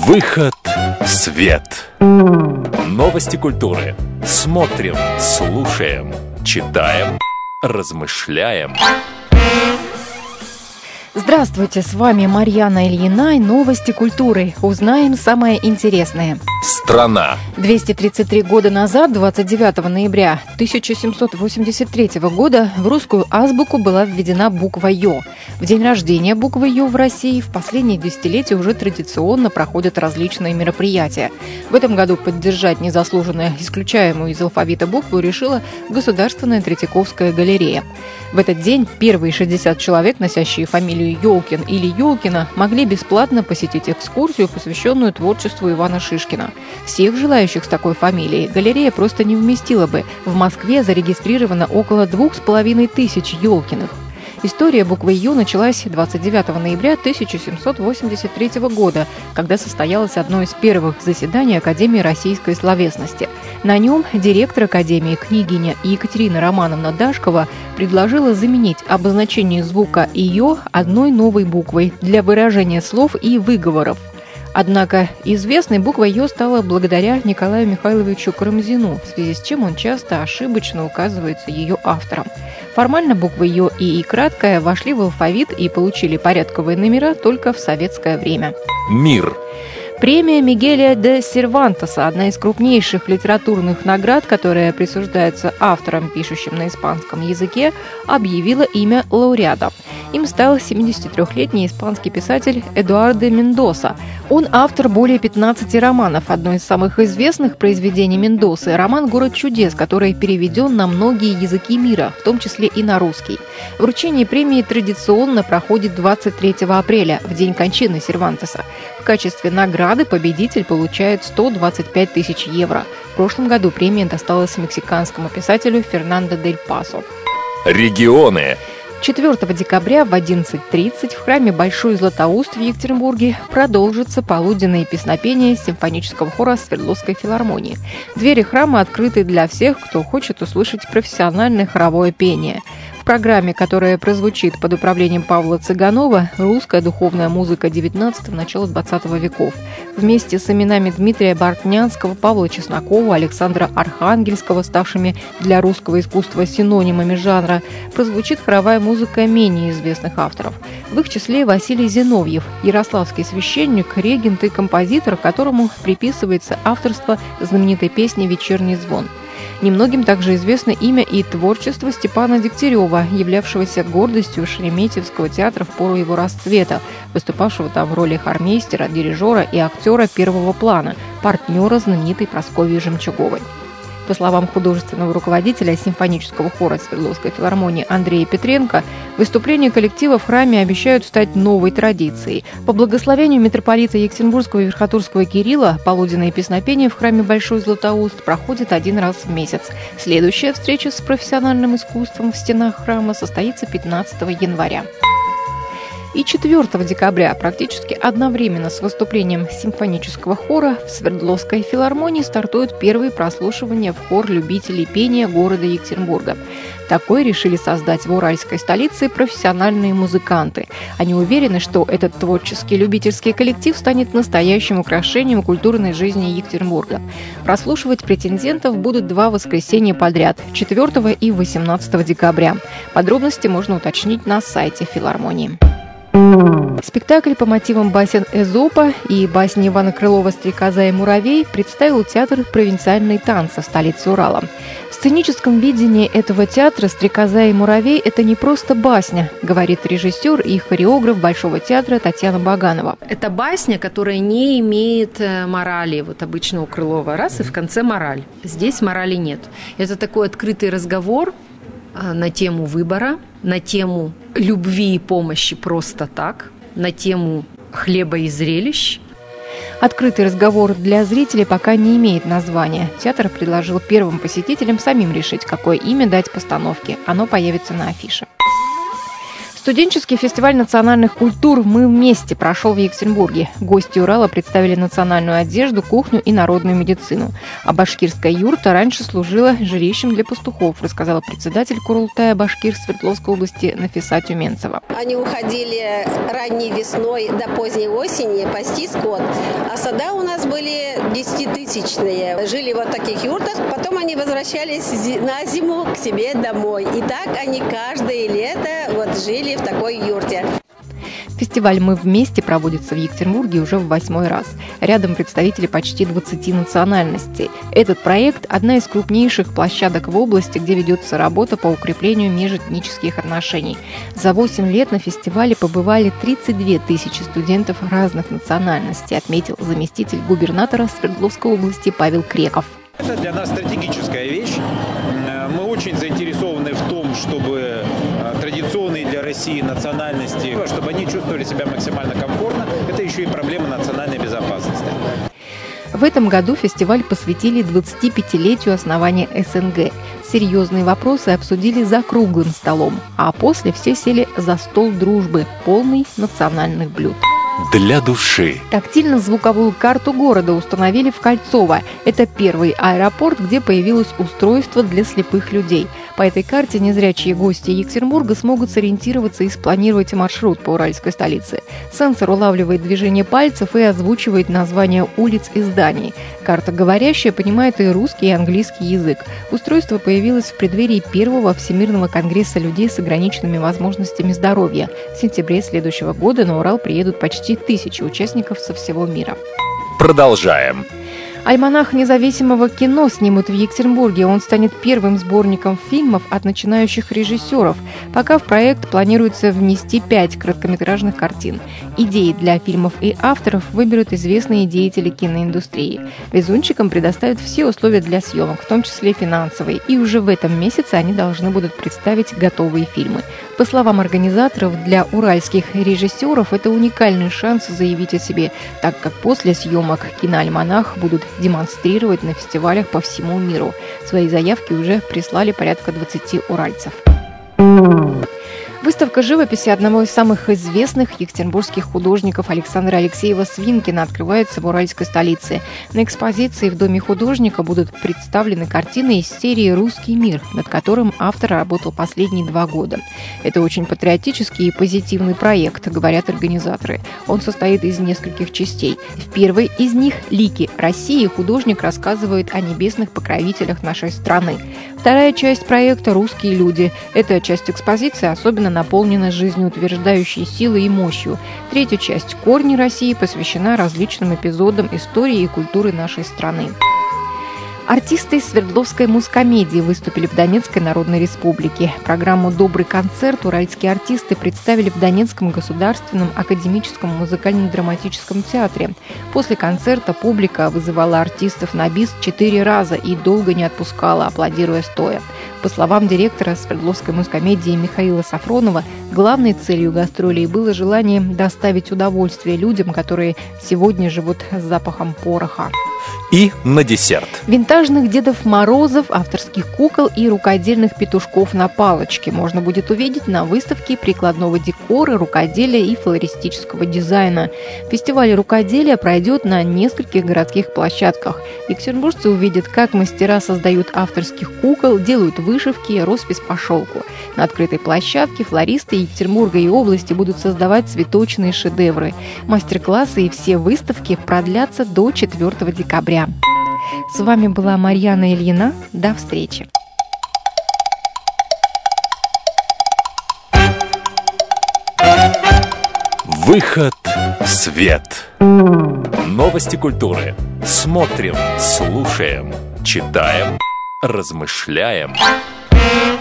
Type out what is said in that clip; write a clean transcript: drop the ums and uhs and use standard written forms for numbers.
Выход в свет. Новости культуры. Смотрим, слушаем, читаем, размышляем. Здравствуйте, с вами Марьяна Ильина и новости культуры. Узнаем самое интересное. Страна. 233 года назад, 29 ноября 1783 года, в русскую азбуку была введена буква «Ё». В день рождения буквы «Ё» в России в последние десятилетия уже традиционно проходят различные мероприятия. В этом году поддержать незаслуженно исключаемую из алфавита букву решила Государственная Третьяковская галерея. В этот день первые 60 человек, носящие фамилию Ёлкин или Ёлкина, могли бесплатно посетить экскурсию, посвященную творчеству Ивана Шишкина. Всех желающих с такой фамилией галерея просто не вместила бы. В Москве зарегистрировано около 2500 Ёлкиных. История буквы «Ё» началась 29 ноября 1783 года, когда состоялось одно из первых заседаний Академии российской словесности. На нем директор Академии княгиня Екатерина Романовна Дашкова предложила заменить обозначение звука «ё» одной новой буквой для выражения слов и выговоров. Однако известной буквой «Ё» стала благодаря Николаю Михайловичу Карамзину, в связи с чем он часто ошибочно указывается ее автором. Формально буквы «Ё» и «И» краткая вошли в алфавит и получили порядковые номера только в советское время. Мир. Премия Мигеля де Сервантеса – одна из крупнейших литературных наград, которая присуждается авторам, пишущим на испанском языке, объявила имя лауреата. Им стал 73-летний испанский писатель Эдуардо Мендоса. Он автор более 15 романов. Одно из самых известных произведений Мендосы – роман «Город чудес», который переведен на многие языки мира, в том числе и на русский. Вручение премии традиционно проходит 23 апреля, в день кончины Сервантеса. В качестве награды победитель получает 125 тысяч евро. В прошлом году премия досталась мексиканскому писателю Фернандо дель Пасо. Регионы. 4 декабря в 11:30 в храме Большой Златоуст в Екатеринбурге продолжится полуденное песнопение симфонического хора Свердловской филармонии. Двери храма открыты для всех, кто хочет услышать профессиональное хоровое пение. В программе, которая прозвучит под управлением Павла Цыганова, русская духовная музыка XIX – начала XX веков. Вместе с именами Дмитрия Бортнянского, Павла Чеснокова, Александра Архангельского, ставшими для русского искусства синонимами жанра, прозвучит хоровая музыка менее известных авторов. В их числе Василий Зиновьев, ярославский священник, регент и композитор, которому приписывается авторство знаменитой песни «Вечерний звон». Немногим также известно имя и творчество Степана Дегтярева, являвшегося гордостью Шереметьевского театра в пору его расцвета, выступавшего там в роли хормейстера, дирижера и актера первого плана, партнера знаменитой Прасковьи Жемчуговой. По словам художественного руководителя симфонического хора Свердловской филармонии Андрея Петренко, выступления коллектива в храме обещают стать новой традицией. По благословению митрополита Екатеринбургского и Верхотурского Кирилла полуденное песнопение в храме Большой Златоуст проходит один раз в месяц. Следующая встреча с профессиональным искусством в стенах храма состоится 15 января. И 4 декабря, практически одновременно с выступлением симфонического хора, в Свердловской филармонии стартуют первые прослушивания в хор любителей пения города Екатеринбурга. Такой решили создать в уральской столице профессиональные музыканты. Они уверены, что этот творческий любительский коллектив станет настоящим украшением культурной жизни Екатеринбурга. Прослушивать претендентов будут 2 воскресенья подряд – 4 и 18 декабря. Подробности можно уточнить на сайте филармонии. Спектакль по мотивам басен Эзопа и басни Ивана Крылова «Стрекоза и муравей» представил театр провинциальной танцы в столице Урала. В сценическом видении этого театра «Стрекоза и муравей» – это не просто басня, говорит режиссер и хореограф Большого театра Татьяна Баганова. Это басня, которая не имеет морали. Вот обычно у Крылова раз и в конце мораль. Здесь морали нет. Это такой открытый разговор на тему выбора, на тему любви и помощи просто так, на тему хлеба и зрелищ. Открытый разговор для зрителей пока не имеет названия. Театр предложил первым посетителям самим решить, какое имя дать постановке. Оно появится на афише. Студенческий фестиваль национальных культур «Мы вместе» прошел в Екатеринбурге. Гости Урала представили национальную одежду, кухню и народную медицину. А башкирская юрта раньше служила жилищем для пастухов, рассказала председатель Курултая башкир Свердловской области Нафиса Тюменцева. Они уходили ранней весной до поздней осени пасти скот. А сада у нас были 10-тысячные. Жили вот в таких юртах. Потом они возвращались на зиму к себе домой. И так они каждое лето жили в такой юрте. Фестиваль «Мы вместе» проводится в Екатеринбурге уже в 8-й раз. Рядом представители почти 20 национальностей. Этот проект – одна из крупнейших площадок в области, где ведется работа по укреплению межэтнических отношений. За 8 лет на фестивале побывали 32 тысячи студентов разных национальностей, отметил заместитель губернатора Свердловской области Павел Креков. Это для нас стратегическая вещь. Мы очень заинтересованы в том, чтобы традиционные для России национальности, чтобы они чувствовали себя максимально комфортно. Это еще и проблема национальной безопасности. В этом году фестиваль посвятили 25-летию основания СНГ. Серьезные вопросы обсудили за круглым столом, а после все сели за стол дружбы, полный национальных блюд. Для души. Тактильно-звуковую карту города установили в Кольцово. Это первый аэропорт, где появилось устройство для слепых людей. По этой карте незрячие гости Екатеринбурга смогут сориентироваться и спланировать маршрут по уральской столице. Сенсор улавливает движение пальцев и озвучивает названия улиц и зданий. Карта говорящая понимает и русский, и английский язык. Устройство появилось в преддверии первого Всемирного конгресса людей с ограниченными возможностями здоровья. В сентябре следующего года на Урал приедут почти 1000 участников со всего мира. Продолжаем. Альманах независимого кино снимут в Екатеринбурге. Он станет первым сборником фильмов от начинающих режиссеров. Пока в проект планируется внести 5 короткометражных картин. Идеи для фильмов и авторов выберут известные деятели киноиндустрии. Везунчикам предоставят все условия для съемок, в том числе финансовые. И уже в этом месяце они должны будут представить готовые фильмы. По словам организаторов, для уральских режиссеров это уникальный шанс заявить о себе, так как после съемок киноальманах будут демонстрировать на фестивалях по всему миру. Свои заявки уже прислали порядка 20 уральцев. Выставка живописи одного из самых известных екатеринбургских художников Александра Алексеева Свинкина открывается в уральской столице. На экспозиции в Доме художника будут представлены картины из серии «Русский мир», над которым автор работал последние 2 года. Это очень патриотический и позитивный проект, говорят организаторы. Он состоит из нескольких частей. В первой из них «Лики России» художник рассказывает о небесных покровителях нашей страны. Вторая часть проекта «Русские люди». Эта часть экспозиции особенно наполнена жизнеутверждающей силой и мощью. Третья часть «Корни России» посвящена различным эпизодам истории и культуры нашей страны. Артисты Свердловской мускомедии выступили в Донецкой Народной Республике. Программу «Добрый концерт» уральские артисты представили в Донецком государственном академическом музыкально-драматическом театре. После концерта публика вызывала артистов на бис 4 раза и долго не отпускала, аплодируя стоя. По словам директора Свердловской мускомедии Михаила Сафронова, главной целью гастролей было желание доставить удовольствие людям, которые сегодня живут с запахом пороха. И на десерт. Винтажных Дедов Морозов, авторских кукол и рукодельных петушков на палочке можно будет увидеть на выставке прикладного декора, рукоделия и флористического дизайна. Фестиваль рукоделия пройдет на нескольких городских площадках. Екатеринбуржцы увидят, как мастера создают авторских кукол, делают вышивки, роспись по шелку. На открытой площадке флористы Екатеринбурга и области будут создавать цветочные шедевры. Мастер-классы и все выставки продлятся до 4 декабря. С вами была Марьяна Ильина. До встречи. Выход в свет. Новости культуры. Смотрим, слушаем, читаем, размышляем.